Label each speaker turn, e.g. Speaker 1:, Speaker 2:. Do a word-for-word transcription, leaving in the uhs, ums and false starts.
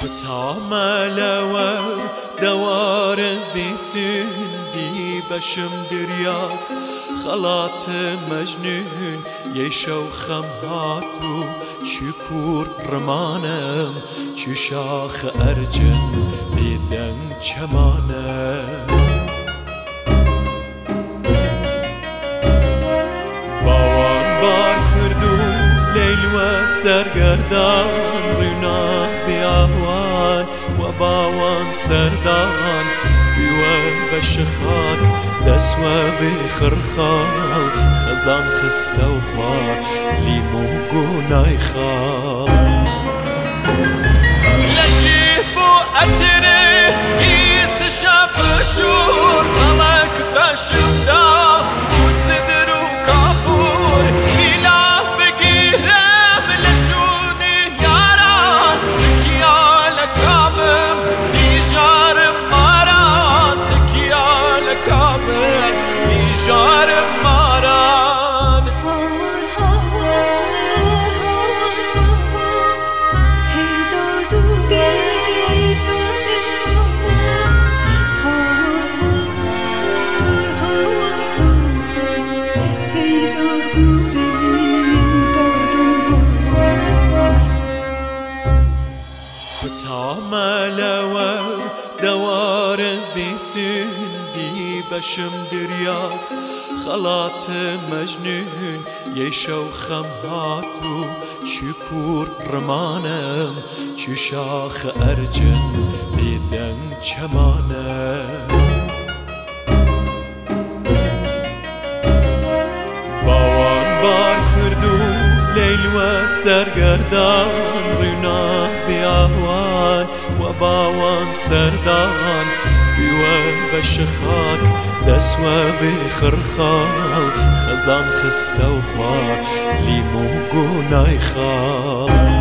Speaker 1: تاملور دوار بسندي بشم درياس خلات مجنون يشو خمهاتو شكور رمانم ششاخ أرجن بيدن چمانم باوان بار كردو ليل وسرگردان رنا بياوان وباوان سردان بيوا بشخاك دسوا بخرخال خزان خستوخوا ليمو قوناي خال لجيبو أتري قيس شاف شور غلق بشفدا وصدر وكافور بلا بقيرم لشوني ياران تكيا لكامم ديجار ماران تكيا لكامم ديجار ماران تاملور دوار بسندي بشم درياس خلات مجنون يشو خمهاتو شكور رمانم ششاخ أرجن بيدن چمانم باوان بار كردو ليل وسرگردان رنا بياوان وباوان سردان بيوا بشخاك دسوا بخرخال خزان خستوخوا ليمو قوناي خال